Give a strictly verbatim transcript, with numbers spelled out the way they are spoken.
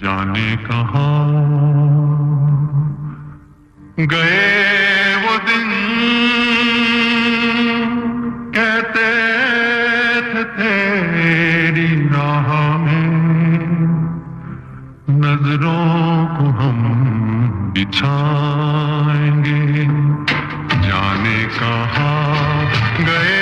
जाने कहाँ गए वो दिन, कहते थे तेरी राह में नजरों को हम बिछाएंगे, जाने कहाँ गए